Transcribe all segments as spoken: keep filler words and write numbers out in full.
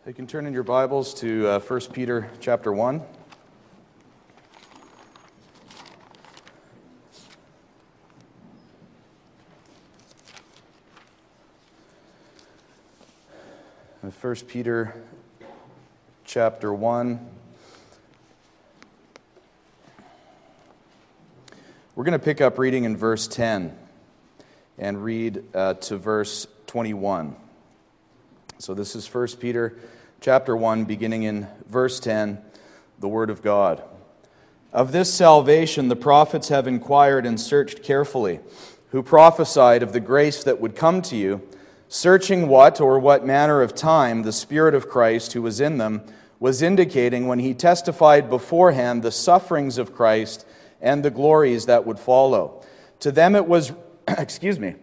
You can turn in your Bibles to uh, First Peter chapter one. First Peter chapter one. We're going to pick up reading in verse ten and read uh, to verse twenty-one. So this is First Peter chapter one, beginning in verse ten, the Word of God. Of this salvation the prophets have inquired and searched carefully, who prophesied of the grace that would come to you, searching what or what manner of time the Spirit of Christ who was in them was indicating when he testified beforehand the sufferings of Christ and the glories that would follow. To them it was, excuse me,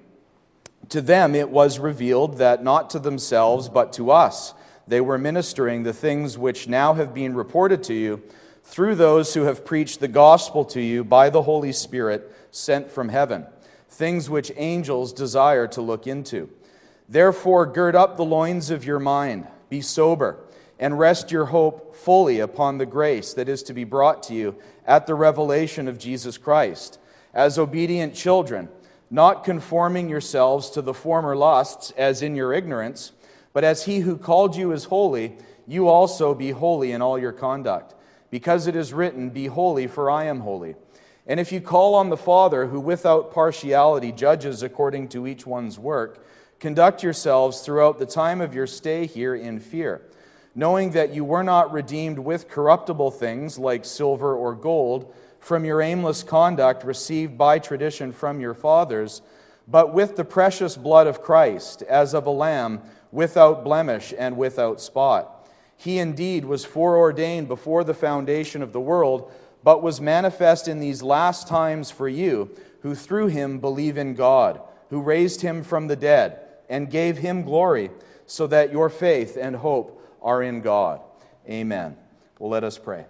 to them it was revealed that not to themselves but to us they were ministering the things which now have been reported to you through those who have preached the gospel to you by the Holy Spirit sent from heaven, things which angels desire to look into. Therefore, gird up the loins of your mind, be sober, and rest your hope fully upon the grace that is to be brought to you at the revelation of Jesus Christ. As obedient children, not conforming yourselves to the former lusts as in your ignorance, but as he who called you is holy, you also be holy in all your conduct. Because it is written, be holy, for I am holy. And if you call on the Father, who without partiality judges according to each one's work, conduct yourselves throughout the time of your stay here in fear, knowing that you were not redeemed with corruptible things like silver or gold from your aimless conduct received by tradition from your fathers, but with the precious blood of Christ, as of a lamb, without blemish and without spot. He indeed was foreordained before the foundation of the world, but was manifest in these last times for you, who through him believe in God, who raised him from the dead, and gave him glory, so that your faith and hope are in God. Amen. Well, let us pray.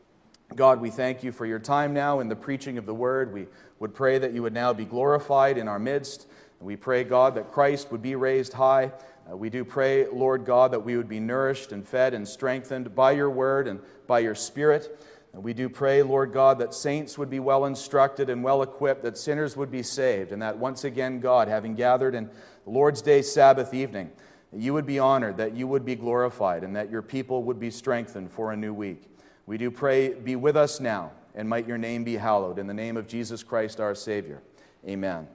God, we thank you for your time now in the preaching of the word. We would pray that you would now be glorified in our midst. We pray, God, that Christ would be raised high. Uh, we do pray, Lord God, that we would be nourished and fed and strengthened by your word and by your Spirit. And we do pray, Lord God, that saints would be well instructed and well equipped, that sinners would be saved, and that once again, God, having gathered in the Lord's Day Sabbath evening, that you would be honored, that you would be glorified, and that your people would be strengthened for a new week. We do pray, be with us now, and might your name be hallowed. In the name of Jesus Christ, our Savior. Amen.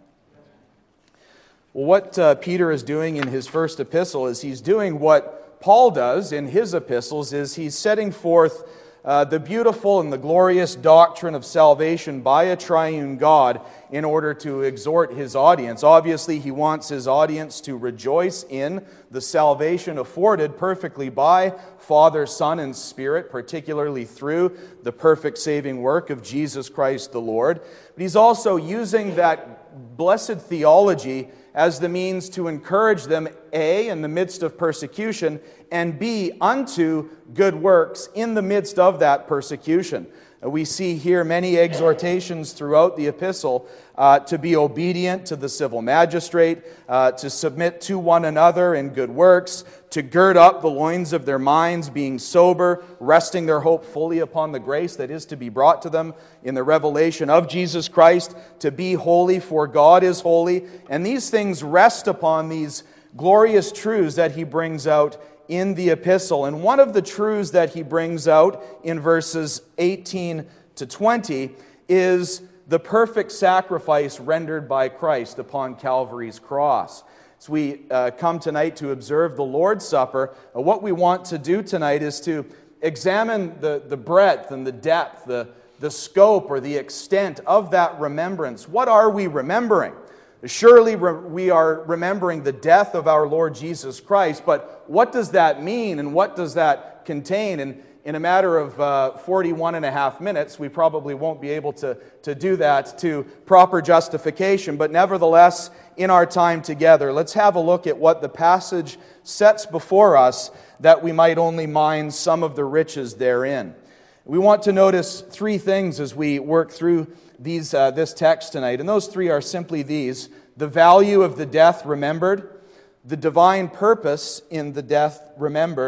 Well, what uh, Peter is doing in his first epistle is he's doing what Paul does in his epistles, is he's setting forth uh, the beautiful and the glorious doctrine of salvation by a triune God in order to exhort his audience. Obviously, he wants his audience to rejoice in the salvation afforded perfectly by Father, Son, and Spirit, particularly through the perfect saving work of Jesus Christ the Lord. But he's also using that blessed theology as the means to encourage them, A, in the midst of persecution, and B, unto good works in the midst of that persecution. We see here many exhortations throughout the epistle uh, to be obedient to the civil magistrate, uh, to submit to one another in good works, to gird up the loins of their minds, being sober, resting their hope fully upon the grace that is to be brought to them in the revelation of Jesus Christ, to be holy, for God is holy. And these things rest upon these glorious truths that he brings out in the epistle. And one of the truths that he brings out in verses eighteen to twenty is the perfect sacrifice rendered by Christ upon Calvary's cross. As we uh, come tonight to observe the Lord's Supper, uh, what we want to do tonight is to examine the, the breadth and the depth, the, the scope or the extent of that remembrance. What are we remembering? Surely we are remembering the death of our Lord Jesus Christ, but what does that mean and what does that contain? And in a matter of uh, forty-one and a half minutes, we probably won't be able to, to do that to proper justification, but nevertheless, in our time together, let's have a look at what the passage sets before us, that we might only mine some of the riches therein. We want to notice three things as we work through these uh, this text tonight, and those three are simply these: the value of the death remembered, the divine purpose in the death remembered,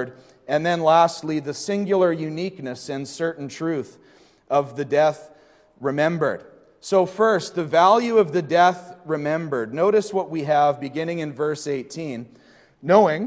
And then lastly, the singular uniqueness and certain truth of the death remembered. So first, the value of the death remembered. Notice what we have beginning in verse eighteen. Knowing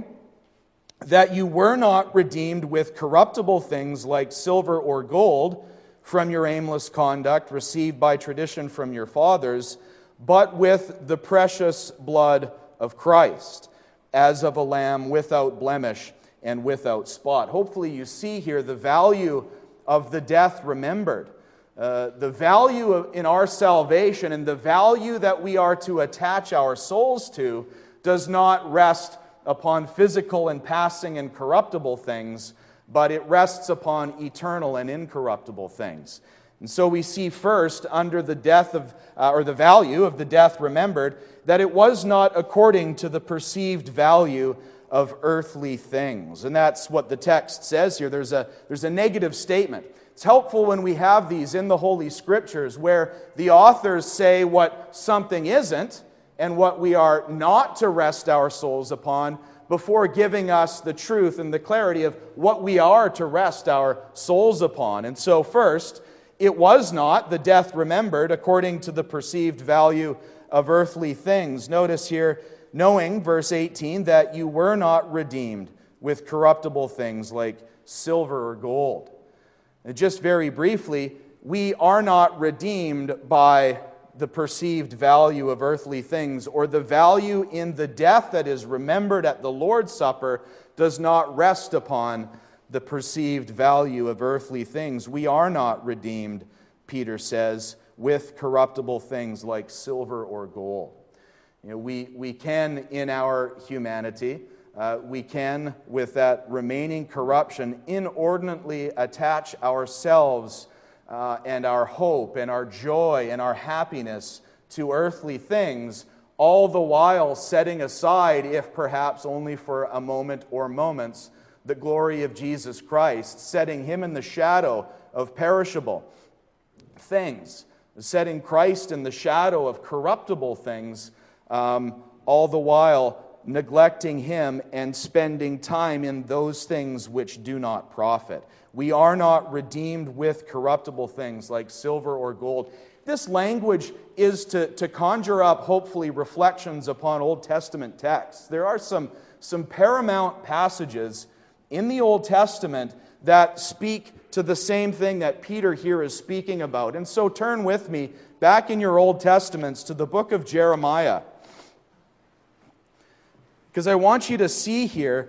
that you were not redeemed with corruptible things like silver or gold from your aimless conduct received by tradition from your fathers, but with the precious blood of Christ, as of a lamb without blemish and without spot. Hopefully you see here the value of the death remembered. Uh, the value of, in our salvation and the value that we are to attach our souls to does not rest upon physical and passing and corruptible things, but it rests upon eternal and incorruptible things. And so we see first, under the death of, uh, or the value of the death remembered, that it was not according to the perceived value of earthly things. And that's what the text says here. There's a, there's a negative statement. It's helpful when we have these in the Holy Scriptures where the authors say what something isn't and what we are not to rest our souls upon before giving us the truth and the clarity of what we are to rest our souls upon. And so first, it was not the death remembered according to the perceived value of earthly things. Notice here, knowing, verse eighteen, that you were not redeemed with corruptible things like silver or gold. And just very briefly, we are not redeemed by the perceived value of earthly things, or the value in the death that is remembered at the Lord's Supper does not rest upon the perceived value of earthly things. We are not redeemed, Peter says, with corruptible things like silver or gold. You know, we, we can, in our humanity, uh, we can, with that remaining corruption, inordinately attach ourselves uh, and our hope and our joy and our happiness to earthly things, all the while setting aside, if perhaps only for a moment or moments, the glory of Jesus Christ, setting Him in the shadow of perishable things, setting Christ in the shadow of corruptible things, um, all the while neglecting Him and spending time in those things which do not profit. We are not redeemed with corruptible things like silver or gold. This language is to, to conjure up, hopefully, reflections upon Old Testament texts. There are some, some paramount passages in the Old Testament that speak to the same thing that Peter here is speaking about. And so turn with me back in your Old Testaments to the book of Jeremiah, because I want you to see here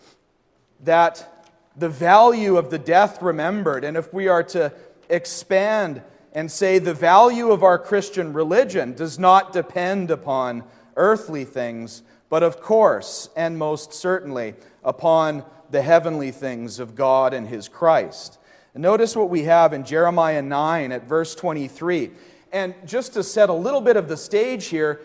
that the value of the death remembered, and if we are to expand and say the value of our Christian religion does not depend upon earthly things, but of course, and most certainly, upon the heavenly things of God and His Christ. And notice what we have in Jeremiah nine at verse twenty-three. And just to set a little bit of the stage here,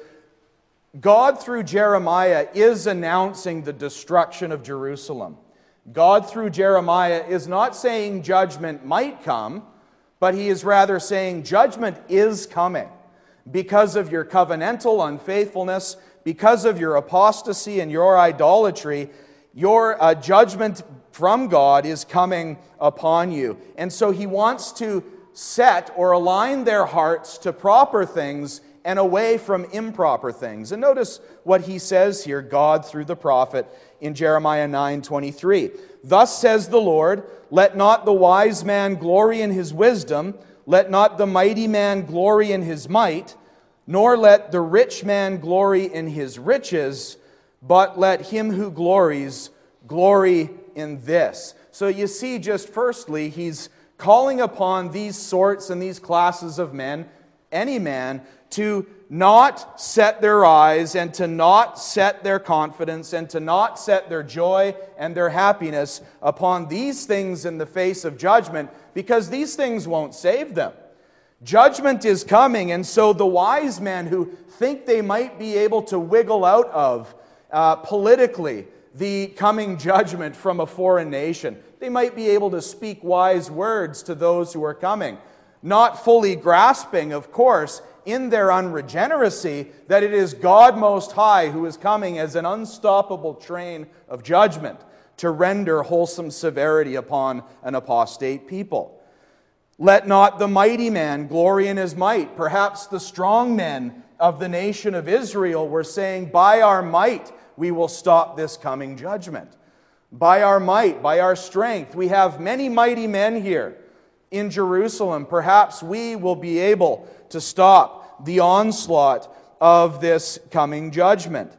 God through Jeremiah is announcing the destruction of Jerusalem. God through Jeremiah is not saying judgment might come, but He is rather saying judgment is coming because of your covenantal unfaithfulness, because of your apostasy and your idolatry. Your uh, judgment from God is coming upon you. And so He wants to set or align their hearts to proper things and away from improper things. And notice what He says here, God through the prophet, in Jeremiah nine twenty-three. Thus says the Lord, let not the wise man glory in his wisdom, let not the mighty man glory in his might, nor let the rich man glory in his riches, but let him who glories glory in this. So you see, just firstly, He's calling upon these sorts and these classes of men, any man, to not set their eyes and to not set their confidence and to not set their joy and their happiness upon these things in the face of judgment, because these things won't save them. Judgment is coming, and so the wise men who think they might be able to wiggle out of uh, politically the coming judgment from a foreign nation, they might be able to speak wise words to those who are coming, not fully grasping, of course, in their unregeneracy, that it is God Most High who is coming as an unstoppable train of judgment to render wholesome severity upon an apostate people. Let not the mighty man glory in his might. Perhaps the strong men of the nation of Israel were saying, by our might we will stop this coming judgment. By our might, by our strength. We have many mighty men here in Jerusalem. Perhaps we will be able to stop the onslaught of this coming judgment.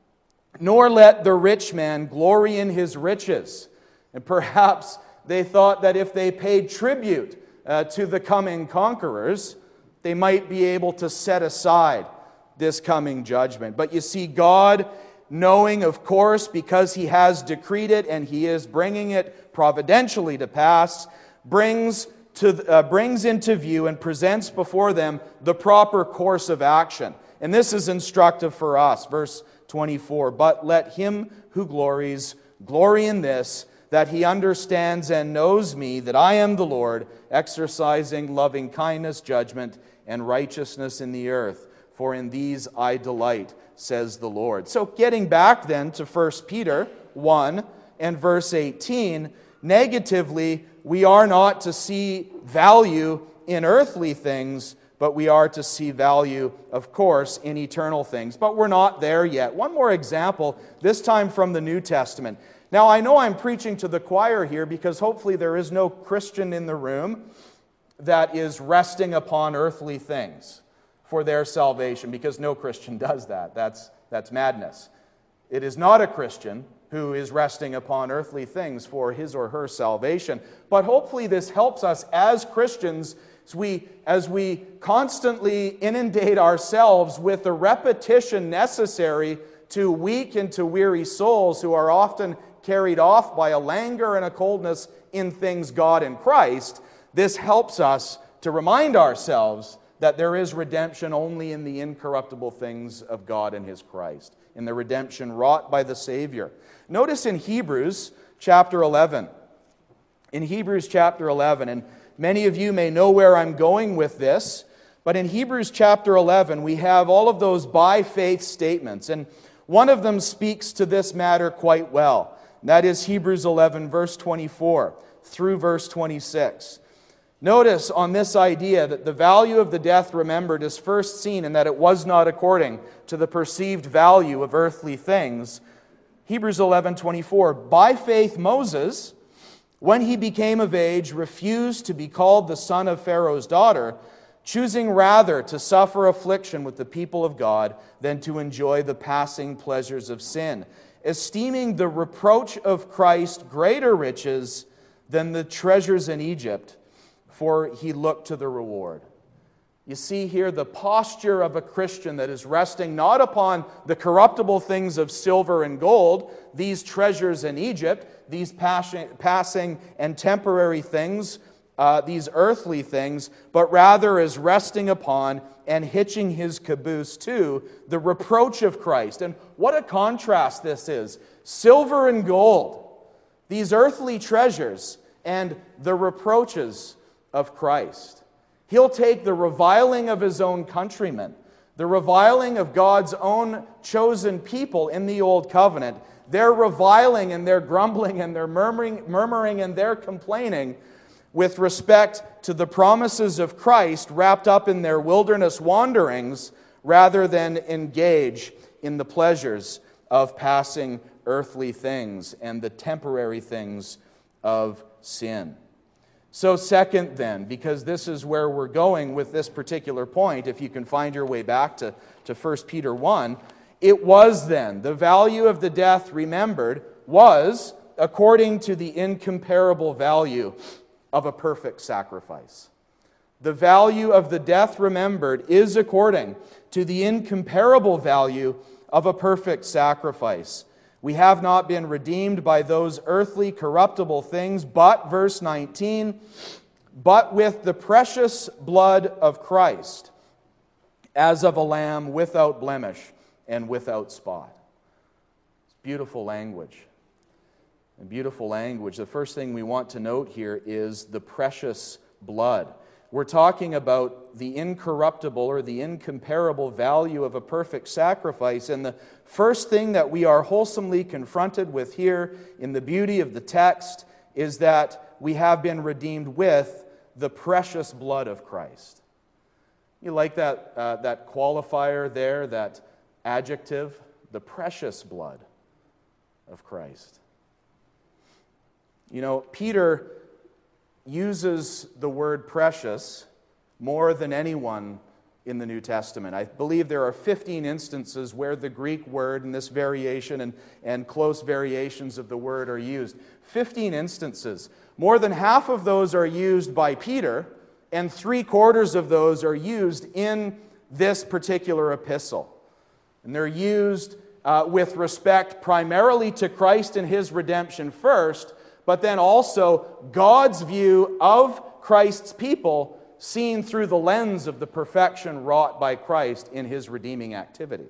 Nor let the rich man glory in his riches. And perhaps they thought that if they paid tribute uh, to the coming conquerors, they might be able to set aside this coming judgment. But you see, God, knowing, of course, because He has decreed it and He is bringing it providentially to pass, brings to uh, brings into view and presents before them the proper course of action. And this is instructive for us. Verse twenty-four, but let him who glories glory in this, that he understands and knows me, that I am the Lord, exercising loving kindness, judgment, and righteousness in the earth. For in these I delight, says the Lord. So getting back then to First Peter one and verse eighteen, negatively, we are not to see value in earthly things, but we are to see value, of course, in eternal things. But we're not there yet. One more example, this time from the New Testament. Now, I know I'm preaching to the choir here because hopefully there is no Christian in the room that is resting upon earthly things for their salvation, because no Christian does that. That's, that's madness. It is not a Christian who is resting upon earthly things for his or her salvation. But hopefully this helps us as Christians as we, as we constantly inundate ourselves with the repetition necessary to weak and to weary souls who are often carried off by a languor and a coldness in things God and Christ. This helps us to remind ourselves that there is redemption only in the incorruptible things of God and His Christ, in the redemption wrought by the Savior. Notice in Hebrews chapter eleven. In Hebrews chapter eleven, and many of you may know where I'm going with this, but in Hebrews chapter eleven, we have all of those by faith statements, and one of them speaks to this matter quite well. That is Hebrews eleven, verse twenty-four through verse twenty-six. Notice on this idea that the value of the death remembered is first seen in that it was not according to the perceived value of earthly things. Hebrews eleven, twenty-four, by faith Moses, when he became of age, refused to be called the son of Pharaoh's daughter, choosing rather to suffer affliction with the people of God than to enjoy the passing pleasures of sin, esteeming the reproach of Christ greater riches than the treasures in Egypt, for he looked to the reward. You see here the posture of a Christian that is resting not upon the corruptible things of silver and gold, these treasures in Egypt, these passing and temporary things, uh, these earthly things, but rather is resting upon and hitching his caboose to the reproach of Christ. And what a contrast this is. Silver and gold, these earthly treasures, and the reproaches of Christ. He'll take the reviling of His own countrymen, the reviling of God's own chosen people in the Old Covenant, their reviling and their grumbling and their murmuring, murmuring and their complaining with respect to the promises of Christ wrapped up in their wilderness wanderings, rather than engage in the pleasures of passing earthly things and the temporary things of sin. So second then, because this is where we're going with this particular point, if you can find your way back to, to First Peter one, it was then, the value of the death remembered was according to the incomparable value of a perfect sacrifice. The value of the death remembered is according to the incomparable value of a perfect sacrifice. We have not been redeemed by those earthly corruptible things, but, verse nineteen, but with the precious blood of Christ, as of a lamb without blemish and without spot. It's beautiful language. And beautiful language. The first thing we want to note here is the precious blood. we're talking about the incorruptible or the incomparable value of a perfect sacrifice. And the first thing that we are wholesomely confronted with here in the beauty of the text is that we have been redeemed with the precious blood of Christ. You like that, uh, that qualifier there, that adjective, the precious blood of Christ. You know, Peter uses the word precious more than anyone in the New Testament. I believe there are fifteen instances where the Greek word and this variation and, and close variations of the word are used. fifteen instances. More than half of those are used by Peter, and three quarters of those are used in this particular epistle. And they're used uh, with respect primarily to Christ and His redemption first, but then also God's view of Christ's people seen through the lens of the perfection wrought by Christ in His redeeming activity.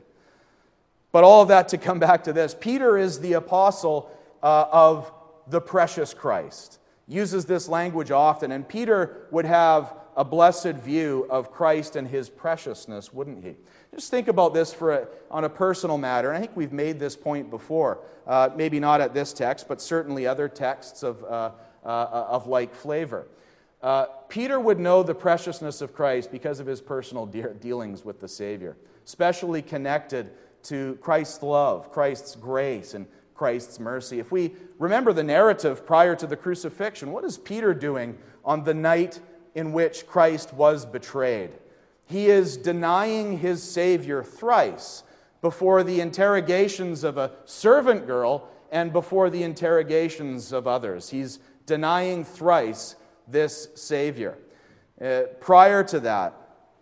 But all of that to come back to this. Peter is the apostle uh, of the precious Christ. Uses this language often, and Peter would have a blessed view of Christ and His preciousness, wouldn't he? Just think about this for a, on a personal matter, and I think we've made this point before. Uh, maybe not at this text, but certainly other texts of, uh, uh, of like flavor. Uh, Peter would know the preciousness of Christ because of his personal de- dealings with the Savior, especially connected to Christ's love, Christ's grace, and Christ's mercy. If we remember the narrative prior to the crucifixion, what is Peter doing on the night in which Christ was betrayed? He is denying his Savior thrice before the interrogations of a servant girl and before the interrogations of others. He's denying thrice this Savior. Uh, prior to that,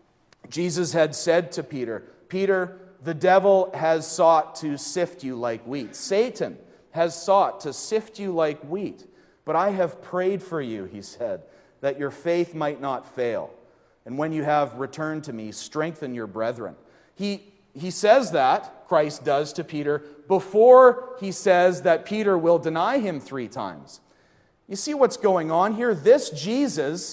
Jesus had said to Peter, Peter, the devil has sought to sift you like wheat. Satan has sought to sift you like wheat. But I have prayed for you, he said, that your faith might not fail. And when you have returned to me, strengthen your brethren. He, he says that, Christ does to Peter, before he says that Peter will deny him three times. You see what's going on here? This Jesus,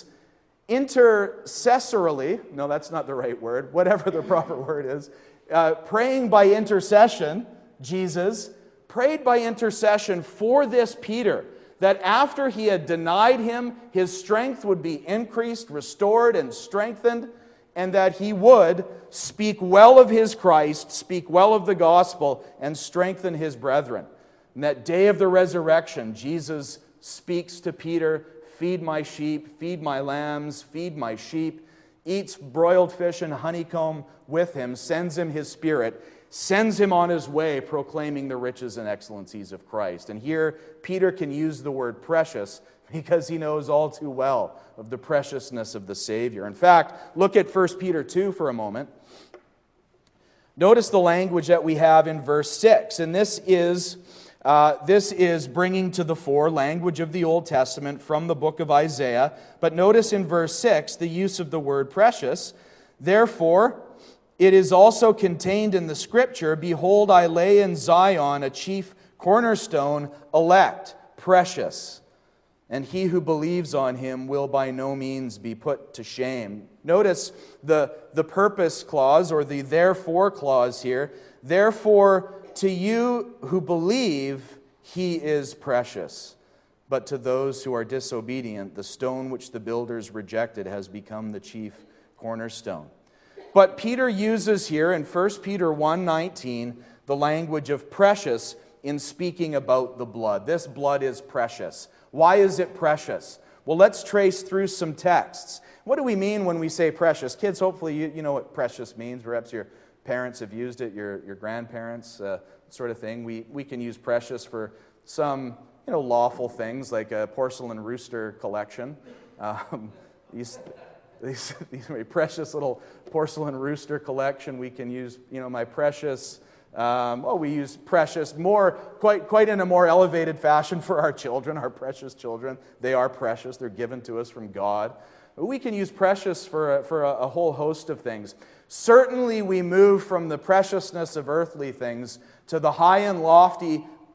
intercessorily, no, that's not the right word, whatever the proper word is, uh, praying by intercession, Jesus prayed by intercession for this Peter, that after he had denied him, his strength would be increased, restored, and strengthened, and that he would speak well of his Christ, speak well of the gospel, and strengthen his brethren. And that day of the resurrection, Jesus speaks to Peter, feed my sheep, feed my lambs, feed my sheep, eats broiled fish and honeycomb with him, sends him his Spirit, sends him on his way proclaiming the riches and excellencies of Christ. And here, Peter can use the word precious because he knows all too well of the preciousness of the Savior. In fact, look at First Peter two for a moment. Notice the language that we have in verse six, and this is Uh, this is bringing to the fore language of the Old Testament from the book of Isaiah. But notice in verse six the use of the word precious. Therefore, it is also contained in the Scripture, behold, I lay in Zion a chief cornerstone, elect, precious. And he who believes on him will by no means be put to shame. Notice the, the purpose clause or the therefore clause here. Therefore, to you who believe, he is precious. But to those who are disobedient, the stone which the builders rejected has become the chief cornerstone. But Peter uses here in First Peter one nineteen the language of precious in speaking about the blood. This blood is precious. Why is it precious? Well, let's trace through some texts. What do we mean when we say precious? Kids, hopefully you, you know what precious means. Perhaps you're parents have used it, your, your grandparents, uh, sort of thing. We, we can use precious for some, you know, lawful things like a porcelain rooster collection. Um, these, these, these my precious little porcelain rooster collection. We can use, you know, my precious, um, oh, we use precious more, quite, quite in a more elevated fashion for our children, our precious children. They are precious. They're given to us from God. We can use precious for a, for a, a whole host of things. Certainly we move from the preciousness of earthly things to the high and lofty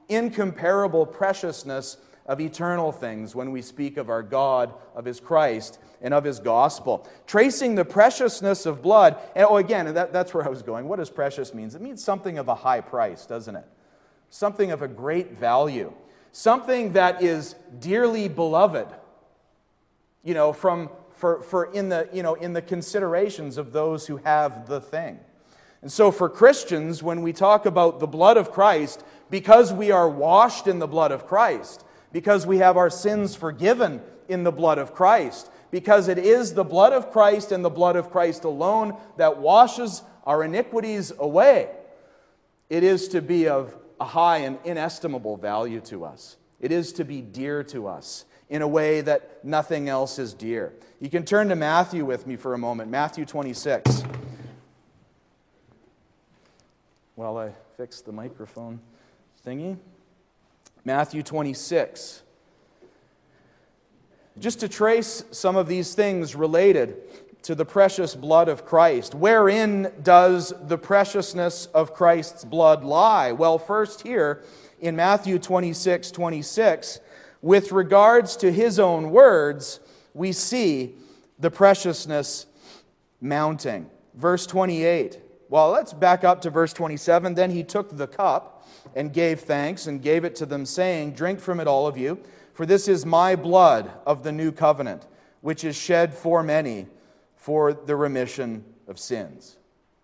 incomparable preciousness of eternal things when we speak of our God, of His Christ, and of His gospel. Tracing the preciousness of blood, and oh, again, that, that's where I was going. What does precious mean? It means something of a high price, doesn't it? Something of a great value. Something that is dearly beloved, you know, from for, for in the, you know, in the considerations of those who have the thing. And so for Christians, when we talk about the blood of Christ, because we are washed in the blood of Christ, because we have our sins forgiven in the blood of Christ, because it is the blood of Christ and the blood of Christ alone that washes our iniquities away, it is to be of a high and inestimable value to us. It is to be dear to us in a way that nothing else is dear. You can turn to Matthew with me for a moment, Matthew twenty-six. While I fix the microphone thingy. Matthew twenty-six. Just to trace some of these things related to the precious blood of Christ. Wherein does the preciousness of Christ's blood lie? Well, first here in Matthew twenty-six twenty-six, with regards to His own words, we see the preciousness mounting. Verse twenty-eight. Well, let's back up to verse twenty-seven. Then He took the cup and gave thanks and gave it to them, saying, "Drink from it, all of you, for this is my blood of the new covenant, which is shed for many for the remission of sins."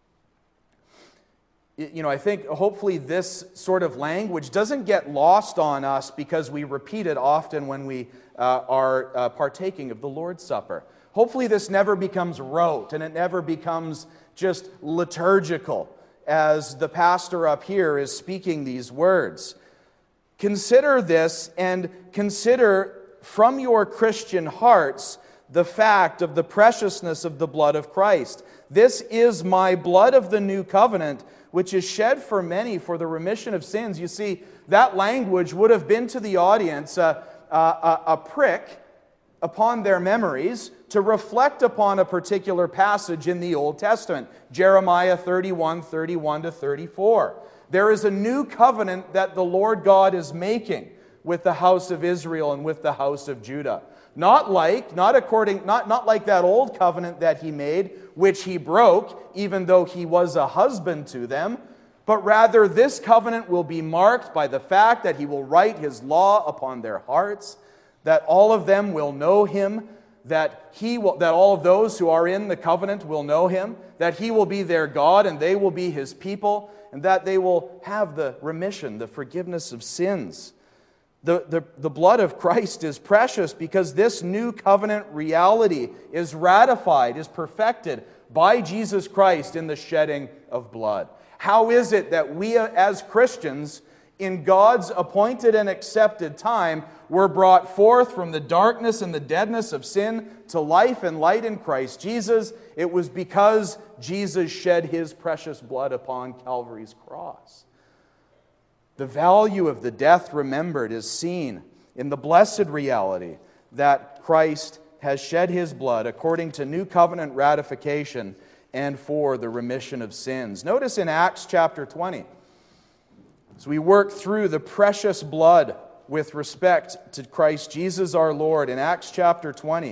You know, I think hopefully this sort of language doesn't get lost on us because we repeat it often when we uh, are uh, partaking of the Lord's Supper. Hopefully this never becomes rote and it never becomes just liturgical as the pastor up here is speaking these words. Consider this and consider from your Christian hearts the fact of the preciousness of the blood of Christ. This is my blood of the new covenant, which is shed for many for the remission of sins. You see, that language would have been to the audience a, a, a prick upon their memories to reflect upon a particular passage in the Old Testament, Jeremiah thirty-one, thirty-one to thirty-four. There is a new covenant that the Lord God is making with the house of Israel and with the house of Judah. Not like, not according, not, not like that old covenant that He made, which He broke, even though He was a husband to them, but rather this covenant will be marked by the fact that He will write His law upon their hearts, that all of them will know Him, that he will, that all of those who are in the covenant will know Him, that He will be their God and they will be His people, and that they will have the remission, the forgiveness of sins. The, the, the blood of Christ is precious because this new covenant reality is ratified, is perfected by Jesus Christ in the shedding of blood. How is it that we as Christians, in God's appointed and accepted time, were brought forth from the darkness and the deadness of sin to life and light in Christ Jesus? It was because Jesus shed His precious blood upon Calvary's cross. The value of the death remembered is seen in the blessed reality that Christ has shed His blood according to new covenant ratification and for the remission of sins. Notice in Acts chapter twenty, as we work through the precious blood with respect to Christ Jesus our Lord, in Acts chapter twenty,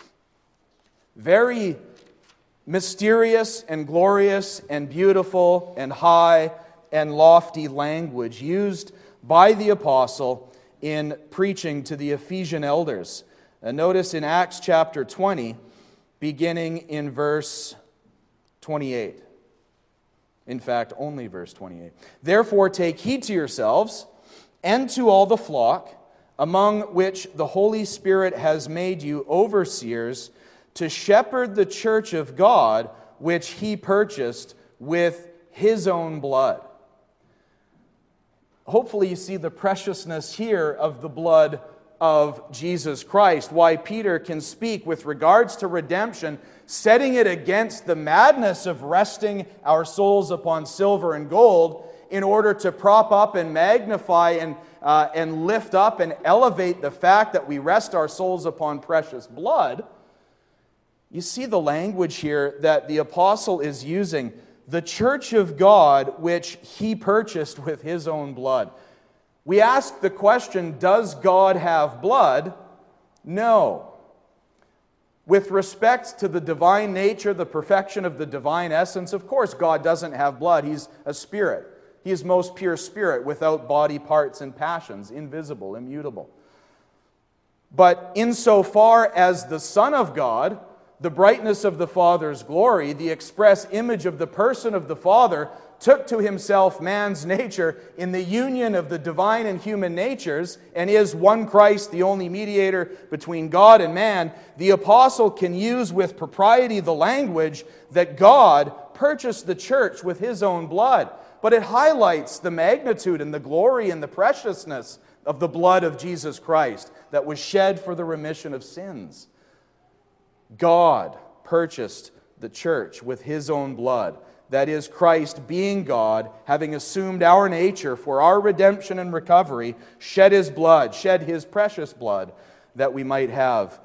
very mysterious and glorious and beautiful and high and lofty language used by the apostle in preaching to the Ephesian elders. And notice in Acts chapter twenty, beginning in verse twenty-eight. In fact, only verse twenty-eight. "Therefore take heed to yourselves and to all the flock, among which the Holy Spirit has made you overseers, to shepherd the church of God, which He purchased with His own blood." Hopefully you see the preciousness here of the blood of Jesus Christ. Why Peter can speak with regards to redemption, setting it against the madness of resting our souls upon silver and gold in order to prop up and magnify and, uh, and lift up and elevate the fact that we rest our souls upon precious blood. You see the language here that the apostle is using. The church of God, which He purchased with His own blood. We ask the question, does God have blood? No. With respect to the divine nature, the perfection of the divine essence, of course God doesn't have blood. He's a spirit. He is most pure spirit, without body parts and passions, invisible, immutable. But insofar as the Son of God, the brightness of the Father's glory, the express image of the person of the Father, took to himself man's nature in the union of the divine and human natures, and is one Christ, the only mediator between God and man, the apostle can use with propriety the language that God purchased the church with his own blood. But it highlights the magnitude and the glory and the preciousness of the blood of Jesus Christ that was shed for the remission of sins. God purchased the church with his own blood. That is, Christ, being God, having assumed our nature for our redemption and recovery, shed his blood, shed his precious blood, that we might have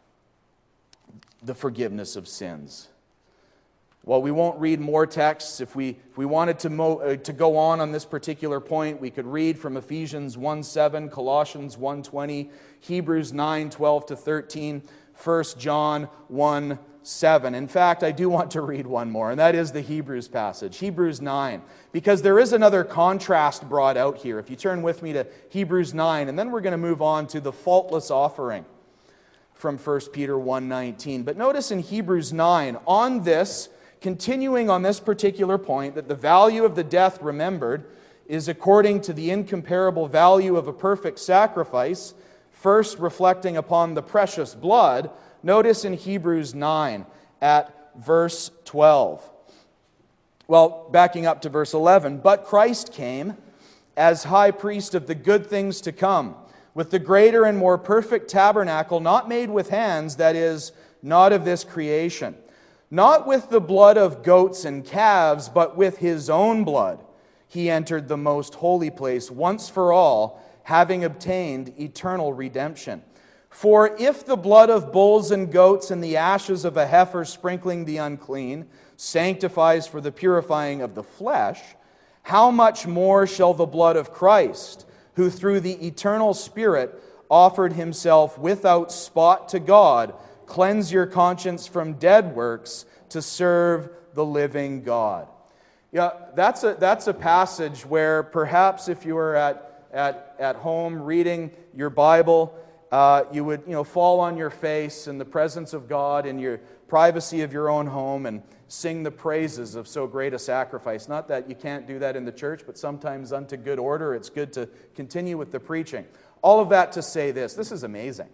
the forgiveness of sins. Well, we won't read more texts. If we, if we wanted to, mo- uh, to go on on this particular point, we could read from Ephesians one seven, Colossians one twenty, Hebrews nine twelve to thirteen, First John one seven. In fact, I do want to read one more, and that is the Hebrews passage, Hebrews nine, because there is another contrast brought out here. If you turn with me to Hebrews nine, and then we're going to move on to the faultless offering from First Peter one nineteen. But notice in Hebrews nine, on this, continuing on this particular point, that the value of the death remembered is according to the incomparable value of a perfect sacrifice, first reflecting upon the precious blood. Notice in Hebrews nine at verse twelve. Well, backing up to verse eleven. But Christ came as high priest of the good things to come, with the greater and more perfect tabernacle, not made with hands, that is, not of this creation. Not with the blood of goats and calves, but with his own blood. He entered the most holy place once for all, having obtained eternal redemption. For if the blood of bulls and goats and the ashes of a heifer sprinkling the unclean sanctifies for the purifying of the flesh, how much more shall the blood of Christ, who through the eternal Spirit offered himself without spot to God, cleanse your conscience from dead works to serve the living God. Yeah, that's a that's a passage where perhaps if you were at at at home reading your Bible, uh, you would you know fall on your face in the presence of God in your privacy of your own home and sing the praises of so great a sacrifice. Not that you can't do that in the church, but sometimes unto good order, it's good to continue with the preaching. All of that to say this: this is amazing.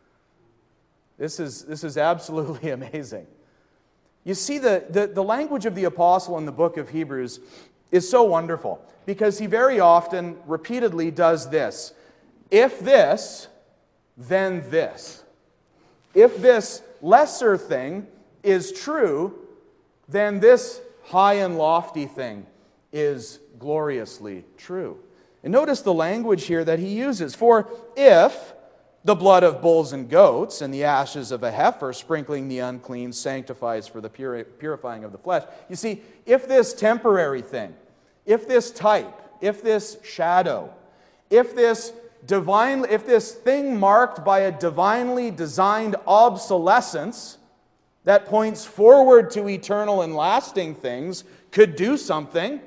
This is, this is absolutely amazing. You see, the, the, the language of the apostle in the book of Hebrews is so wonderful because he very often, repeatedly does this. If this, then this. If this lesser thing is true, then this high and lofty thing is gloriously true. And notice the language here that he uses. For if the blood of bulls and goats and the ashes of a heifer sprinkling the unclean sanctifies for the puri- purifying of the flesh. You see, if this temporary thing, if this type, if this shadow, if this divine, if this thing marked by a divinely designed obsolescence that points forward to eternal and lasting things could do something,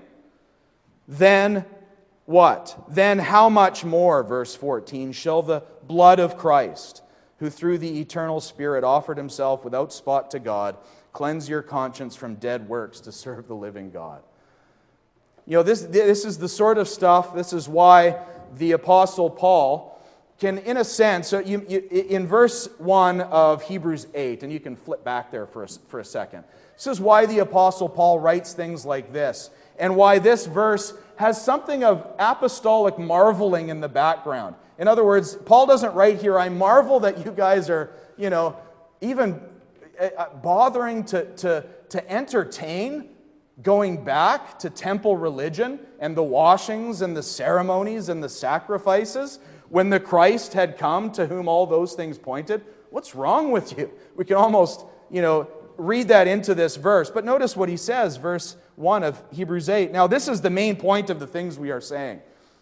then what? Then how much more, verse fourteen, shall the blood of Christ, who through the eternal Spirit offered himself without spot to God, cleanse your conscience from dead works to serve the living God. You know, this, this is the sort of stuff, this is why the Apostle Paul can, in a sense, so you, you, in verse one of Hebrews eight, and you can flip back there for a, for a second. This is why the Apostle Paul writes things like this, and why this verse has something of apostolic marveling in the background. In other words, Paul doesn't write here, I marvel that you guys are, you know, even bothering to, to, to entertain going back to temple religion and the washings and the ceremonies and the sacrifices when the Christ had come to whom all those things pointed. What's wrong with you? We can almost, you know, read that into this verse. But notice what he says, verse one of Hebrews eight. Now, this is the main point of the things we are saying.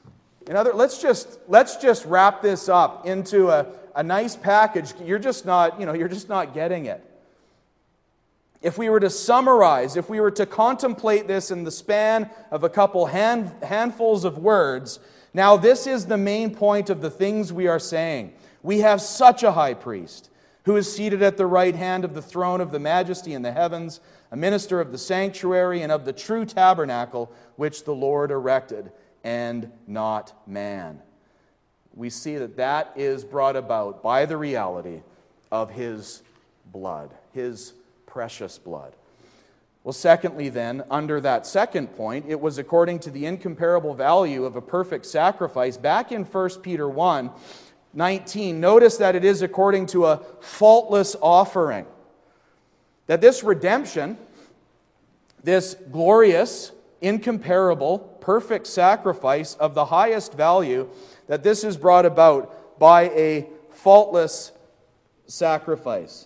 In other, let's just let's just wrap this up into a, a nice package. You're just not, you know, you're just not getting it. If we were to summarize, if we were to contemplate this in the span of a couple hand, handfuls of words, now this is the main point of the things we are saying. We have such a high priest who is seated at the right hand of the throne of the majesty in the heavens, a minister of the sanctuary and of the true tabernacle which the Lord erected, and not man. We see that that is brought about by the reality of His blood, His precious blood. Well, secondly then, under that second point, it was according to the incomparable value of a perfect sacrifice. Back in First Peter one nineteen, notice that it is according to a faultless offering. That this redemption, this glorious, incomparable, perfect sacrifice of the highest value, that this is brought about by a faultless sacrifice.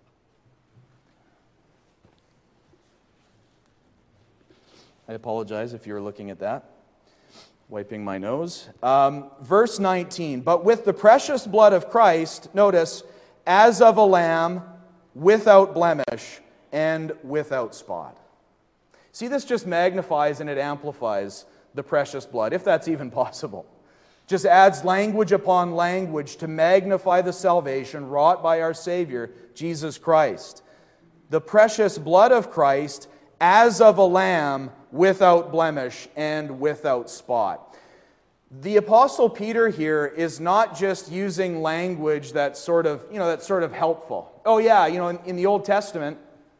I apologize if you're looking at that. Wiping my nose. Um, verse nineteen, but with the precious blood of Christ, notice, as of a lamb, without blemish and without spot. See, this just magnifies and it amplifies the precious blood, if that's even possible. Just adds language upon language to magnify the salvation wrought by our Savior, Jesus Christ. The precious blood of Christ, as of a lamb, without blemish and without spot. The Apostle Peter here is not just using language that's sort of, you know, that's sort of helpful. Oh yeah, you know, in, in the Old Testament,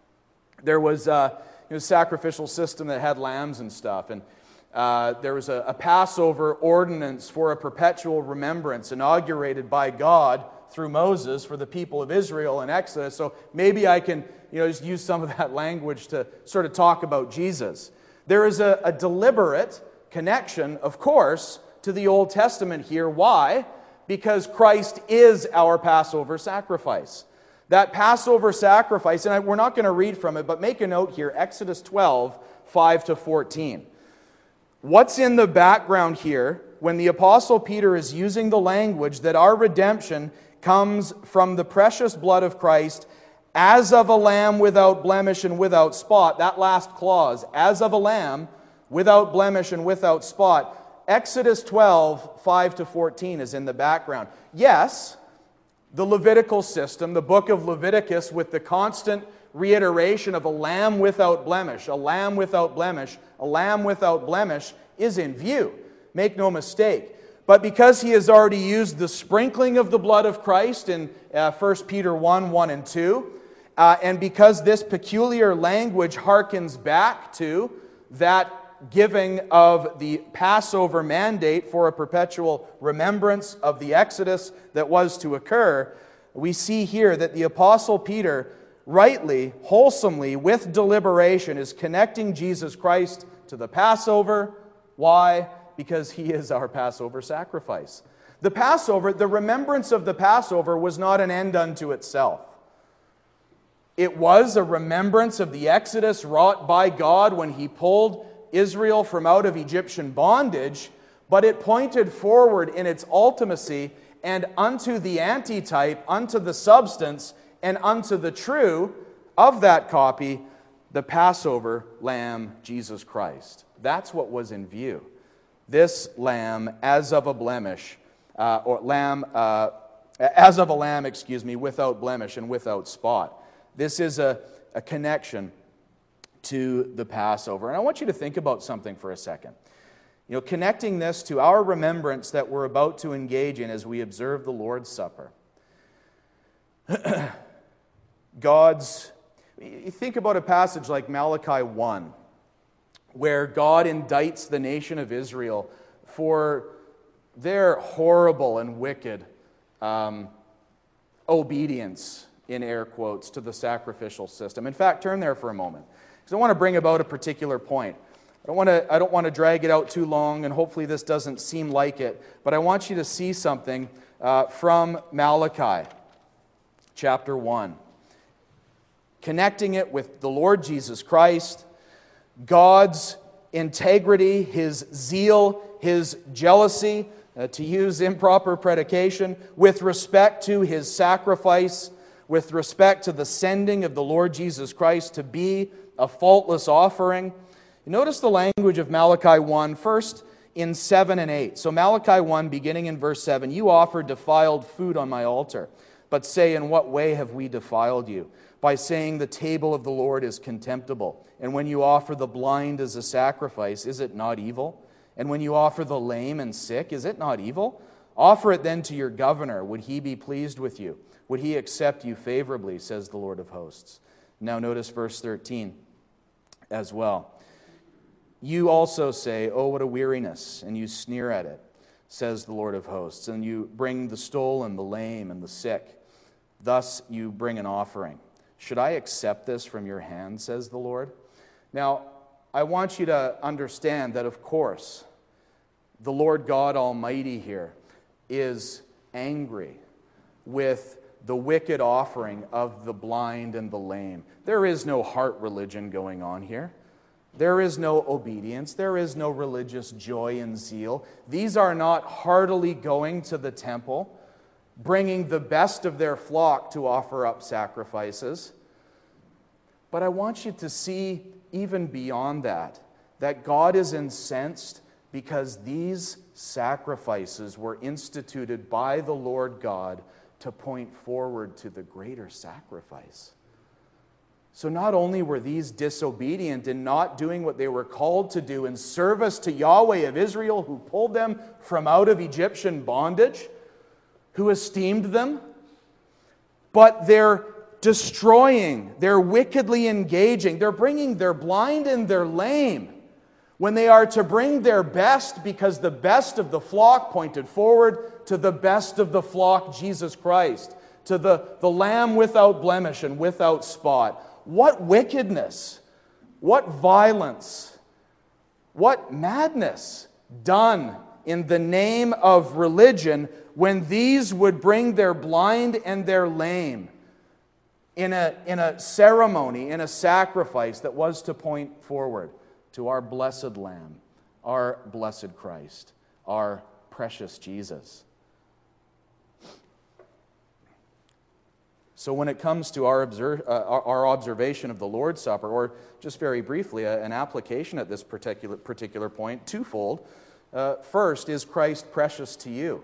there was a you know, sacrificial system that had lambs and stuff, and uh, there was a, a Passover ordinance for a perpetual remembrance inaugurated by God through Moses for the people of Israel in Exodus. So maybe I can, you know, just use some of that language to sort of talk about Jesus. There is a, a deliberate connection, of course, to the Old Testament here. Why? Because Christ is our Passover sacrifice. That Passover sacrifice, and I, we're not going to read from it, but make a note here, Exodus twelve, five to fourteen. What's in the background here when the Apostle Peter is using the language that our redemption comes from the precious blood of Christ, as of a lamb without blemish and without spot? That last clause, as of a lamb without blemish and without spot. Exodus twelve, five to fourteen is in the background. Yes, the Levitical system, the book of Leviticus, with the constant reiteration of a lamb without blemish, a lamb without blemish, a lamb without blemish, is in view. Make no mistake. But because he has already used the sprinkling of the blood of Christ in uh, First Peter one, one and two, uh, and because this peculiar language harkens back to that giving of the Passover mandate for a perpetual remembrance of the Exodus that was to occur, we see here that the Apostle Peter, rightly, wholesomely, with deliberation, is connecting Jesus Christ to the Passover. Why? Because He is our Passover sacrifice. The Passover, the remembrance of the Passover, was not an end unto itself. It was a remembrance of the Exodus wrought by God when He pulled Israel from out of Egyptian bondage, but it pointed forward in its ultimacy and unto the antitype, unto the substance, and unto the true of that copy, the Passover Lamb, Jesus Christ. That's what was in view. This lamb, as of a blemish, uh, or lamb, uh, as of a lamb, excuse me, without blemish and without spot. This is a, a connection to the Passover. And I want you to think about something for a second. You know, connecting this to our remembrance that we're about to engage in as we observe the Lord's Supper. God's, you think about a passage like Malachi one, where God indicts the nation of Israel for their horrible and wicked um, obedience, in air quotes, to the sacrificial system. In fact, turn there for a moment, because I want to bring about a particular point. I don't want to, I don't want to drag it out too long, and hopefully this doesn't seem like it, but I want you to see something uh, from Malachi chapter one. Connecting it with the Lord Jesus Christ, God's integrity, his zeal, his jealousy, uh, to use improper predication, with respect to his sacrifice, with respect to the sending of the Lord Jesus Christ to be a faultless offering. Notice the language of Malachi one, first in seven and eight. So Malachi one, beginning in verse seven, "You offer defiled food on my altar, but say, in what way have we defiled you? By saying the table of the Lord is contemptible. And when you offer the blind as a sacrifice, is it not evil? And when you offer the lame and sick, is it not evil? Offer it then to your governor. Would he be pleased with you? Would he accept you favorably, says the Lord of hosts." Now notice verse thirteen as well. "You also say, oh, what a weariness, and you sneer at it, says the Lord of hosts. And you bring the stolen, the lame, and the sick. Thus you bring an offering. Should I accept this from your hand, says the Lord?" Now, I want you to understand that, of course, the Lord God Almighty here is angry with the wicked offering of the blind and the lame. There is no heart religion going on here. There is no obedience. There is no religious joy and zeal. These are not heartily going to the temple, bringing the best of their flock to offer up sacrifices. But I want you to see even beyond that, that God is incensed because these sacrifices were instituted by the Lord God to point forward to the greater sacrifice. So not only were these disobedient in not doing what they were called to do in service to Yahweh of Israel, who pulled them from out of Egyptian bondage, who esteemed them, but they're destroying, they're wickedly engaging, they're bringing their blind and their lame when they are to bring their best, because the best of the flock pointed forward to the best of the flock, Jesus Christ, to the, the Lamb without blemish and without spot. What wickedness, what violence, what madness done in the name of religion when these would bring their blind and their lame in a, in a ceremony, in a sacrifice that was to point forward to our blessed Lamb, our blessed Christ, our precious Jesus. So when it comes to our, observe, uh, our observation of the Lord's Supper, or just very briefly, uh, an application at this particular, particular point, twofold. Uh, first, is Christ precious to you?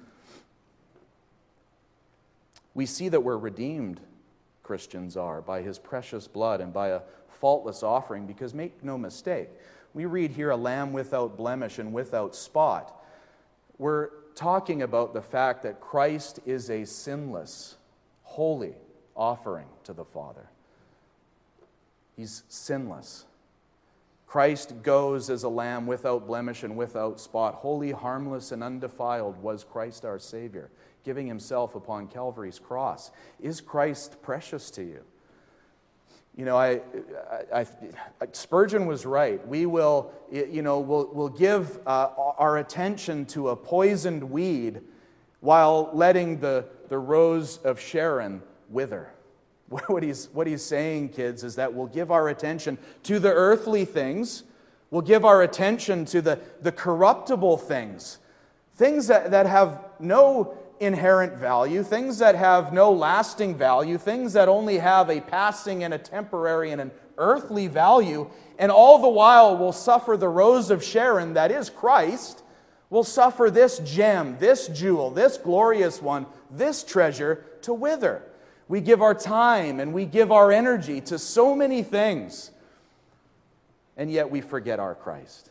We see that we're redeemed, Christians are, by His precious blood and by a faultless offering, because make no mistake, we read here a lamb without blemish and without spot. We're talking about the fact that Christ is a sinless, holy offering to the Father. He's sinless. Christ goes as a lamb without blemish and without spot. Holy, harmless, and undefiled was Christ our Savior, giving Himself upon Calvary's cross. Is Christ precious to you? You know, I, I, I, Spurgeon was right. We will, you know, we'll, we'll give uh, our attention to a poisoned weed while letting the, the rose of Sharon wither. What he's, what he's saying, kids, is that we'll give our attention to the earthly things. We'll give our attention to the, the corruptible things. Things that, that have no inherent value, things that have no lasting value, things that only have a passing and a temporary and an earthly value, and all the while will suffer the rose of Sharon, that is Christ, will suffer this gem, this jewel, this glorious one, this treasure to wither. We give our time and we give our energy to so many things, and yet we forget our Christ.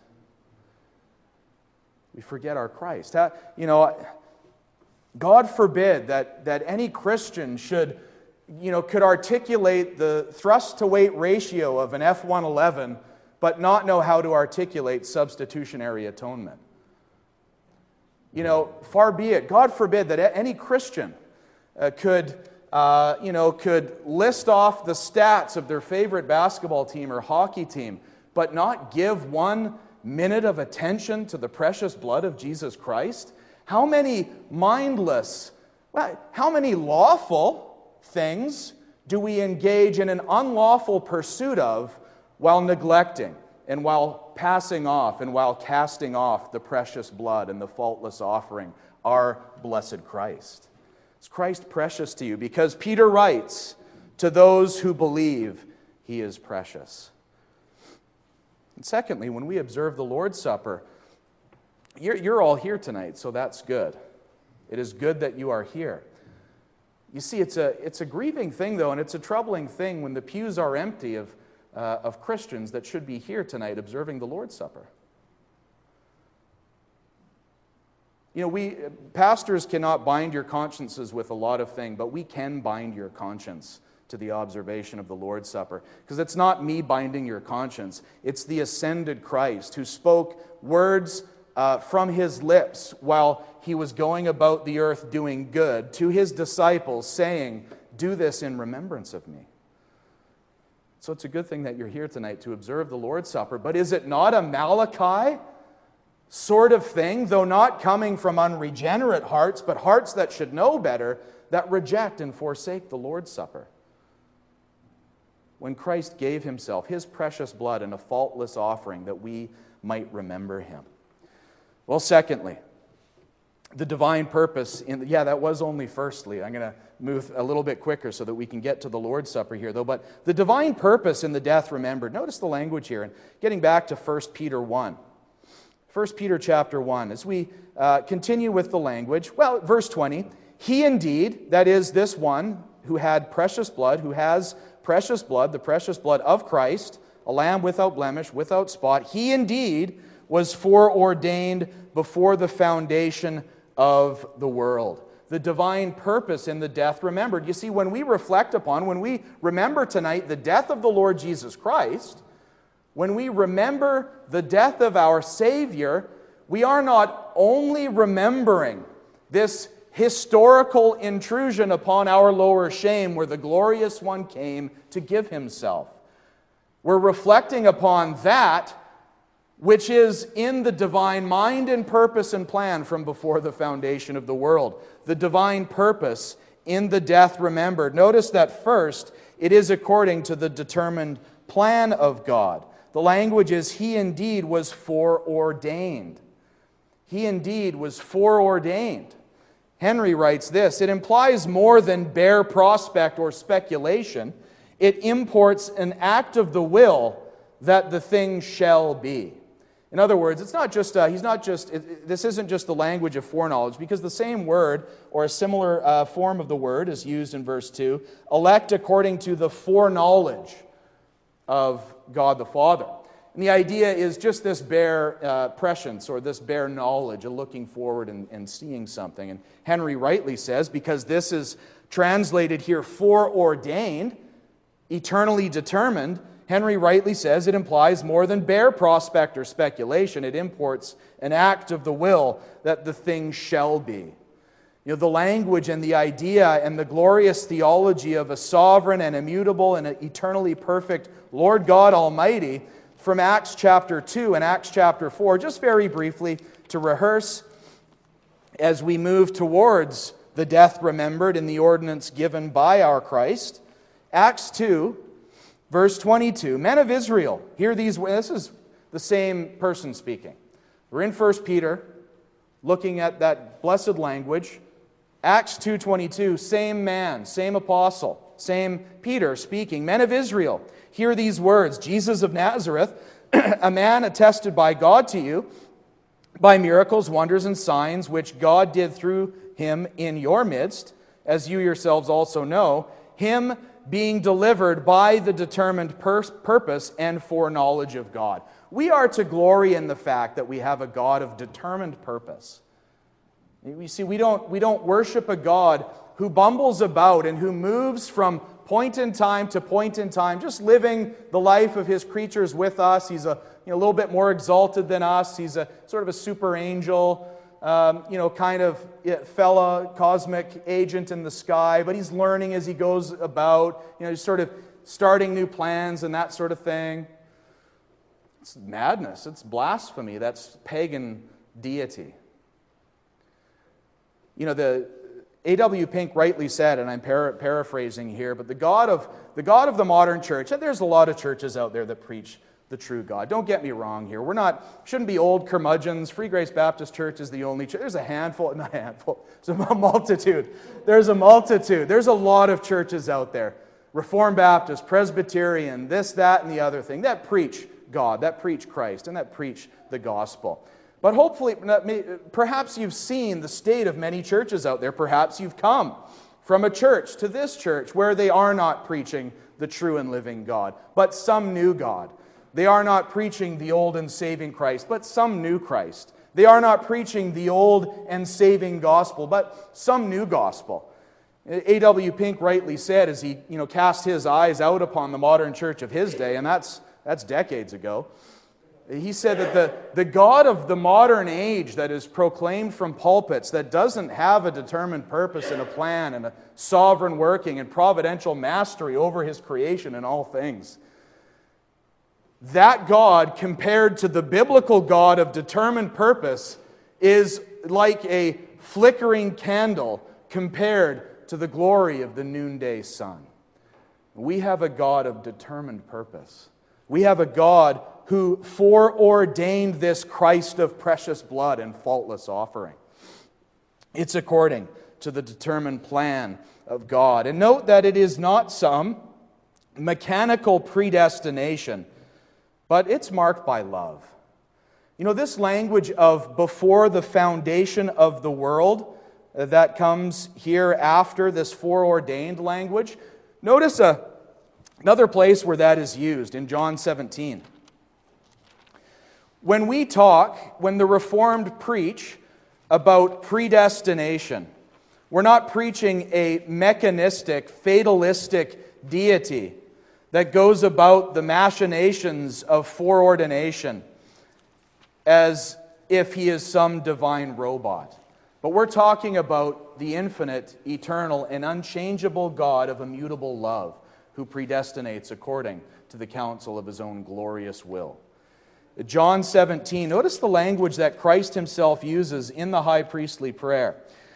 We forget our Christ. You know, God forbid that, that any Christian should, you know, could articulate the thrust-to-weight ratio of an F one eleven, but not know how to articulate substitutionary atonement. You know, far be it. God forbid that any Christian uh, could, uh, you know, could list off the stats of their favorite basketball team or hockey team, but not give one minute of attention to the precious blood of Jesus Christ. How many mindless, well, how many lawful things do we engage in an unlawful pursuit of while neglecting and while passing off and while casting off the precious blood and the faultless offering, our blessed Christ. Is Christ precious to you? Because Peter writes, to those who believe, he is precious. And secondly, when we observe the Lord's Supper, you're, you're all here tonight, so that's good. It is good that you are here. You see, it's a, it's a grieving thing, though, and it's a troubling thing when the pews are empty of, uh, of Christians that should be here tonight observing the Lord's Supper. You know, we, pastors cannot bind your consciences with a lot of things, but we can bind your conscience to the observation of the Lord's Supper. Because it's not me binding your conscience. It's the ascended Christ who spoke words uh, from his lips while he was going about the earth doing good to his disciples, saying, do this in remembrance of me. So it's a good thing that you're here tonight to observe the Lord's Supper. But is it not a Malachi sort of thing, though not coming from unregenerate hearts, but hearts that should know better, that reject and forsake the Lord's Supper? When Christ gave himself, his precious blood, in a faultless offering that we might remember him. Well, secondly, the divine purpose in the, yeah, that was only firstly. I'm going to move a little bit quicker so that we can get to the Lord's Supper here, though. But the divine purpose in the death remembered. Notice the language here, and getting back to First Peter one. First Peter chapter one, as we uh, continue with the language, well, verse twenty, he indeed, that is this one who had precious blood, who has precious blood, the precious blood of Christ, a lamb without blemish, without spot, he indeed was foreordained before the foundation of the world. The divine purpose in the death remembered. You see, when we reflect upon, when we remember tonight the death of the Lord Jesus Christ, when we remember the death of our Savior, we are not only remembering this historical intrusion upon our lower shame where the glorious one came to give himself. We're reflecting upon that which is in the divine mind and purpose and plan from before the foundation of the world. The divine purpose in the death remembered. Notice that first, it is according to the determined plan of God. The language is, he indeed was foreordained. He indeed was foreordained. Henry writes this, it implies more than bare prospect or speculation. It imports an act of the will that the thing shall be. In other words, it's not just, uh, he's not just, it, this isn't just the language of foreknowledge, because the same word, or a similar uh, form of the word, is used in verse two, elect according to the foreknowledge of God the Father. And the idea is just this bare uh, prescience, or this bare knowledge, a looking forward and, and seeing something. And Henry rightly says, because this is translated here foreordained, eternally determined, Henry rightly says it implies more than bare prospect or speculation. It imports an act of the will that the thing shall be. You know, the language and the idea and the glorious theology of a sovereign and immutable and eternally perfect Lord God Almighty from Acts chapter two and Acts chapter four, just very briefly to rehearse as we move towards the death remembered in the ordinance given by our Christ. Acts two, verse twenty-two, men of Israel, hear these words. This is the same person speaking. We're in First Peter, looking at that blessed language. Acts two twenty-two, same man, same apostle, same Peter speaking. Men of Israel, hear these words. Jesus of Nazareth, a man attested by God to you, by miracles, wonders, and signs, which God did through him in your midst, as you yourselves also know, him being delivered by the determined pur- purpose and foreknowledge of God. We are to glory in the fact that we have a God of determined purpose. You see, we don't, we don't worship a God who bumbles about and who moves from point in time to point in time, just living the life of his creatures with us. He's a, you know, a little bit more exalted than us. He's a sort of a super angel. Um, you know, kind of fella, cosmic agent in the sky, but he's learning as he goes about, you know, he's sort of starting new plans and that sort of thing. It's madness. It's blasphemy. That's pagan deity. You know, the A W Pink rightly said, and I'm para- paraphrasing here, but the God of the God of the modern church, and there's a lot of churches out there that preach the true God. Don't get me wrong here. We're not, shouldn't be old curmudgeons. Free Grace Baptist Church is the only church. There's a handful, not a handful, there's a multitude. There's a multitude. There's a lot of churches out there. Reformed Baptist, Presbyterian, this, that, and the other thing, that preach God, that preach Christ, and that preach the gospel. But hopefully, perhaps you've seen the state of many churches out there. Perhaps you've come from a church to this church where they are not preaching the true and living God, but some new God. They are not preaching the old and saving Christ, but some new Christ. They are not preaching the old and saving gospel, but some new gospel. A W Pink rightly said as he you know, cast his eyes out upon the modern church of his day, and that's, that's decades ago, he said that the, the God of the modern age that is proclaimed from pulpits, that doesn't have a determined purpose and a plan and a sovereign working and providential mastery over His creation and all things, that God, compared to the biblical God of determined purpose, is like a flickering candle compared to the glory of the noonday sun. We have a God of determined purpose. We have a God who foreordained this Christ of precious blood and faultless offering. It's according to the determined plan of God. And note that it is not some mechanical predestination, but it's marked by love. You know, this language of before the foundation of the world uh, that comes here after this foreordained language, notice a, another place where that is used in John seventeen. When we talk, when the Reformed preach about predestination, we're not preaching a mechanistic, fatalistic deity that goes about the machinations of foreordination as if He is some divine robot. But we're talking about the infinite, eternal, and unchangeable God of immutable love who predestinates according to the counsel of His own glorious will. John seventeen, notice the language that Christ Himself uses in the high priestly prayer.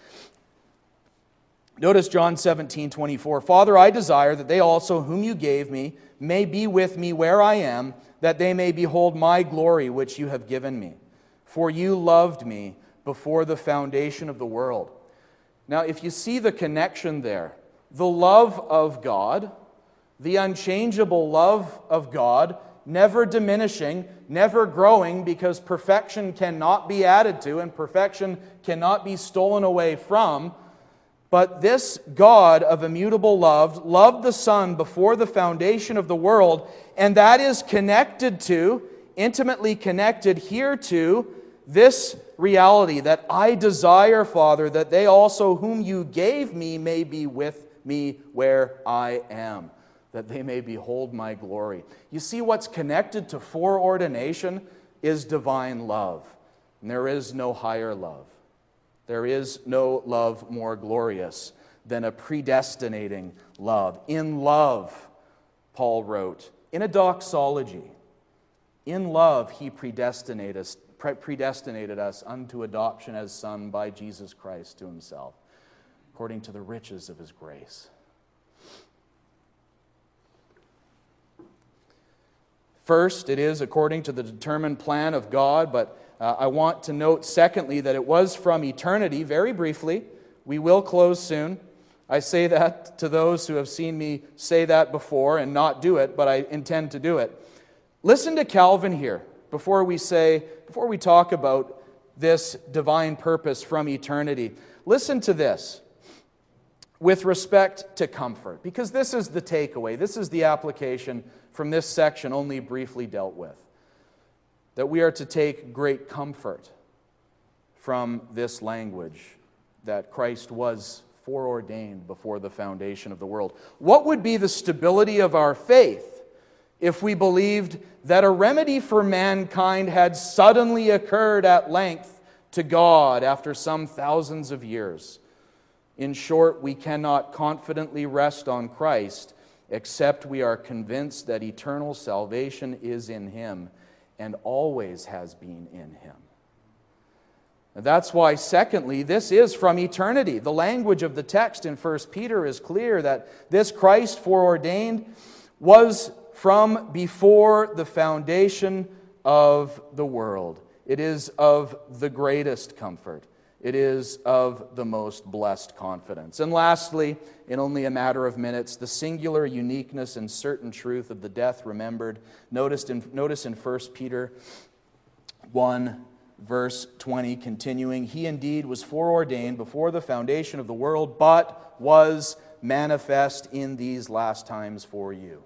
Notice John seventeen twenty-four. Father, I desire that they also whom you gave me may be with me where I am, that they may behold my glory which you have given me. For you loved me before the foundation of the world. Now, if you see the connection there, the love of God, the unchangeable love of God, never diminishing, never growing, because perfection cannot be added to and perfection cannot be stolen away from. But this God of immutable love loved the Son before the foundation of the world, and that is connected to, intimately connected here to, this reality that I desire, Father, that they also whom you gave me may be with me where I am, that they may behold my glory. You see, what's connected to foreordination is divine love. And there is no higher love. There is no love more glorious than a predestinating love. In love, Paul wrote, in a doxology, in love He predestinated us, predestinated us unto adoption as son by Jesus Christ to Himself, according to the riches of His grace. First, it is according to the determined plan of God, but uh, I want to note, secondly, that it was from eternity. Very briefly, we will close soon. I say that to those who have seen me say that before and not do it, but I intend to do it. Listen to Calvin here before we say, before we talk about this divine purpose from eternity. Listen to this with respect to comfort, because this is the takeaway. This is the application from this section only briefly dealt with. That we are to take great comfort from this language that Christ was foreordained before the foundation of the world. What would be the stability of our faith if we believed that a remedy for mankind had suddenly occurred at length to God after some thousands of years? In short, we cannot confidently rest on Christ except we are convinced that eternal salvation is in Him and always has been in Him. And that's why, secondly, this is from eternity. The language of the text in First Peter is clear that this Christ foreordained was from before the foundation of the world. It is of the greatest comfort. It is of the most blessed confidence. And lastly, in only a matter of minutes, the singular uniqueness and certain truth of the death remembered. Notice in, notice in First Peter one, verse twenty, continuing, He indeed was foreordained before the foundation of the world, but was manifest in these last times for you.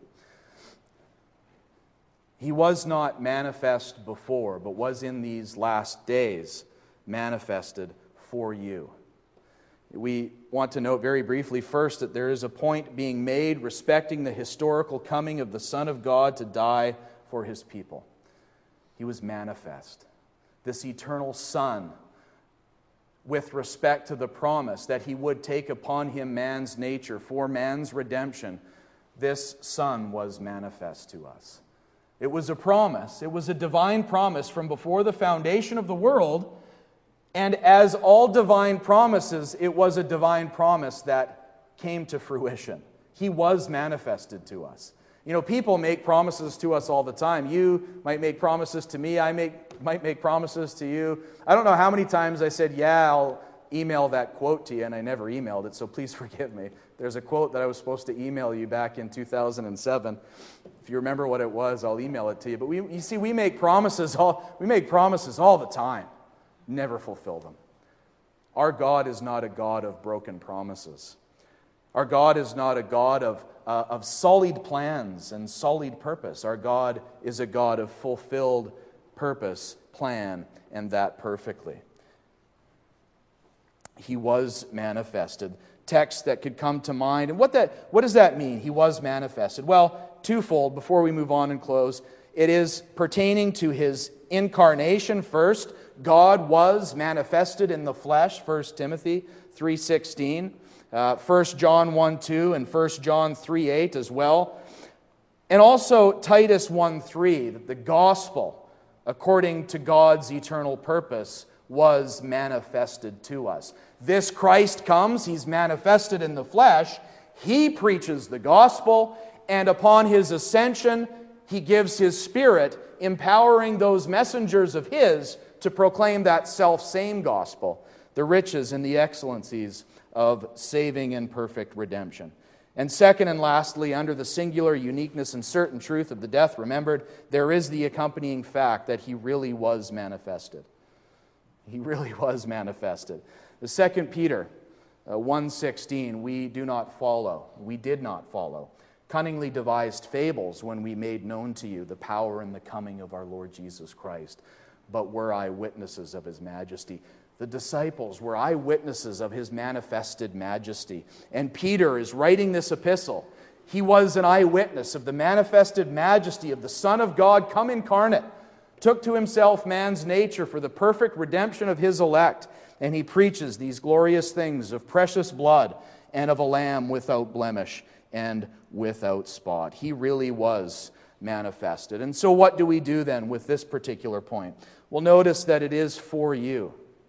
He was not manifest before, but was in these last days manifested for you. We want to note very briefly first that there is a point being made respecting the historical coming of the Son of God to die for His people. He was manifest. This eternal Son, with respect to the promise that He would take upon Him man's nature for man's redemption, this Son was manifest to us. It was a promise. It was a divine promise from before the foundation of the world. And as all divine promises, it was a divine promise that came to fruition. He was manifested to us. You know, people make promises to us all the time. You might make promises to me. I make, might make promises to you. I don't know how many times I said, yeah, I'll email that quote to you, and I never emailed it, so please forgive me. There's a quote that I was supposed to email you back in two thousand seven. If you remember what it was, I'll email it to you. But we, you see, we make promises all, we make promises all the time. Never fulfill them. Our God is not a God of broken promises. Our God is not a God of, uh, of solid plans and solid purpose. Our God is a God of fulfilled purpose, plan, and that perfectly. He was manifested. Text that could come to mind. And what that what does that mean? He was manifested. Well, twofold before we move on and close. It is pertaining to His incarnation first. God was manifested in the flesh, First Timothy three sixteen, uh, First John one two, and First John three eight as well. And also Titus one three, that the gospel, according to God's eternal purpose, was manifested to us. This Christ comes, He's manifested in the flesh, He preaches the gospel, and upon His ascension, He gives His Spirit, empowering those messengers of His to proclaim that self-same gospel, the riches and the excellencies of saving and perfect redemption. And second and lastly, under the singular uniqueness and certain truth of the death remembered, there is the accompanying fact that He really was manifested. He really was manifested. The Second Peter uh, one sixteen, we do not follow, we did not follow, cunningly devised fables when we made known to you the power and the coming of our Lord Jesus Christ, but were eyewitnesses of His majesty. The disciples were eyewitnesses of His manifested majesty. And Peter is writing this epistle. He was an eyewitness of the manifested majesty of the Son of God come incarnate, took to Himself man's nature for the perfect redemption of His elect, and He preaches these glorious things of precious blood and of a lamb without blemish and without spot. He really was manifested. And so what do we do then with this particular point? Well, notice that it is for you.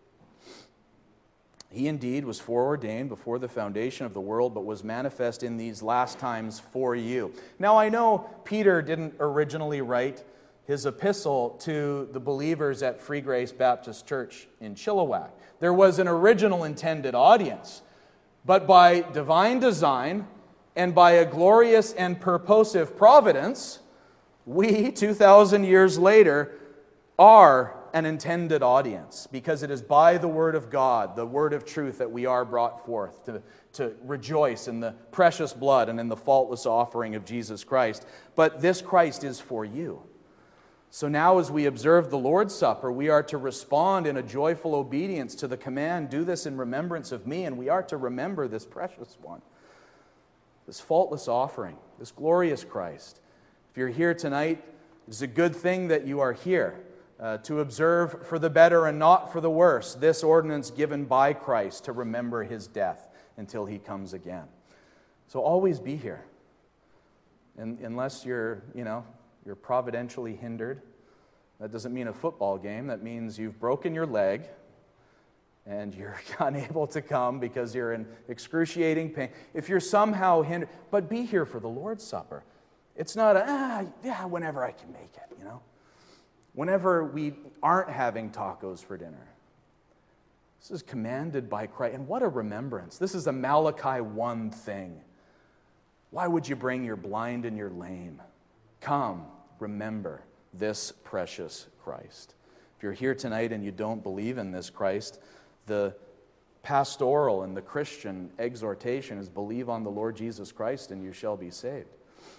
He indeed was foreordained before the foundation of the world, but was manifest in these last times for you. Now, I know Peter didn't originally write his epistle to the believers at Free Grace Baptist Church in Chilliwack. There was an original intended audience, but by divine design and by a glorious and purposive providence, we, two thousand years later, are an intended audience, because it is by the Word of God, the Word of truth, that we are brought forth to, to rejoice in the precious blood and in the faultless offering of Jesus Christ. But this Christ is for you. So now as we observe the Lord's Supper, we are to respond in a joyful obedience to the command, do this in remembrance of me, and we are to remember this precious one, this faultless offering, this glorious Christ. If you're here tonight, it's a good thing that you are here. Uh, to observe for the better and not for the worse this ordinance given by Christ to remember His death until He comes again. So always be here. And unless you're, you know, you're providentially hindered. That doesn't mean a football game. That means you've broken your leg and you're unable to come because you're in excruciating pain. If you're somehow hindered, but be here for the Lord's Supper. It's not a, ah, yeah, whenever I can make it, you know. Whenever we aren't having tacos for dinner. This is commanded by Christ. And what a remembrance. This is a Malachi one thing. Why would you bring your blind and your lame? Come, remember this precious Christ. If you're here tonight and you don't believe in this Christ, the pastoral and the Christian exhortation is believe on the Lord Jesus Christ and you shall be saved.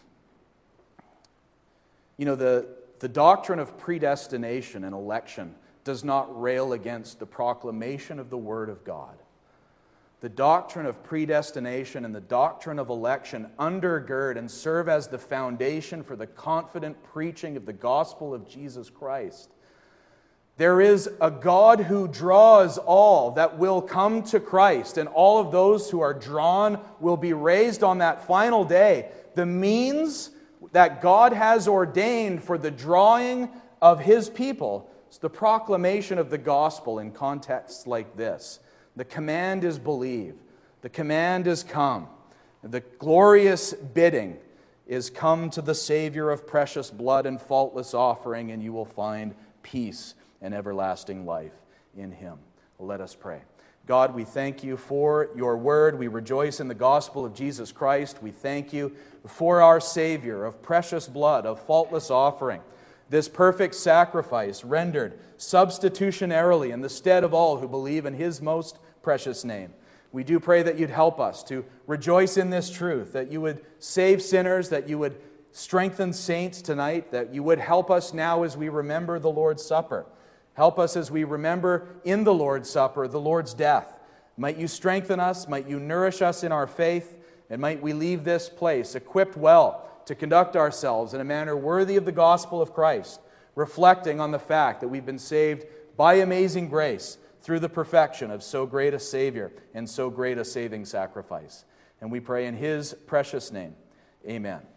You know, the, the doctrine of predestination and election does not rail against the proclamation of the Word of God. The doctrine of predestination and the doctrine of election undergird and serve as the foundation for the confident preaching of the gospel of Jesus Christ. There is a God who draws all that will come to Christ, and all of those who are drawn will be raised on that final day. The means that God has ordained for the drawing of His people is the proclamation of the gospel in contexts like this. The command is believe. The command is come. The glorious bidding is come to the Savior of precious blood and faultless offering, and you will find peace and everlasting life in Him. Let us pray. God, we thank you for your word. We rejoice in the gospel of Jesus Christ. We thank you for our Savior of precious blood, of faultless offering, this perfect sacrifice rendered substitutionarily in the stead of all who believe in His most precious name. We do pray that you'd help us to rejoice in this truth, that you would save sinners, that you would strengthen saints tonight, that you would help us now as we remember the Lord's Supper. Help us as we remember in the Lord's Supper the Lord's death. Might you strengthen us, might you nourish us in our faith, and might we leave this place equipped well to conduct ourselves in a manner worthy of the gospel of Christ, reflecting on the fact that we've been saved by amazing grace through the perfection of so great a Savior and so great a saving sacrifice. And we pray in His precious name. Amen.